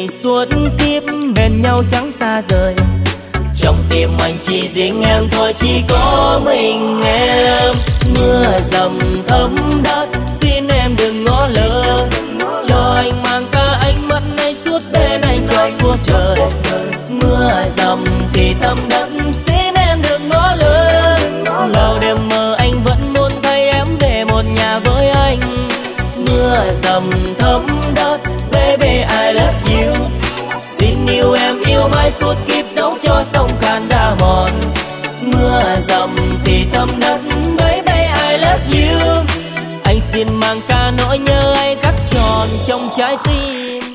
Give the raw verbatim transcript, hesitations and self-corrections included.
người suốt kiếp bên nhau chẳng xa rời. Trong tim anh chỉ riêng em thôi, chỉ có mình em. Mưa dầm thấm đất, xin em đừng ngó lơ, cho anh mang ca ánh mắt này suốt bên anh trọn cuộc đời. Mưa dầm thì thấm đất, xin em đừng ngó lơ, lâu đêm mơ anh vẫn muốn thấy em về một nhà với anh. Mưa dầm thấm đất, baby I love you, xin yêu em yêu mãi suốt kiếp, dẫu cho sông Càn đã mòn. Mưa dầm thì thấm đất, baby I love you, anh xin mang ca nỗi nhớ ấy cắt tròn trong trái tim.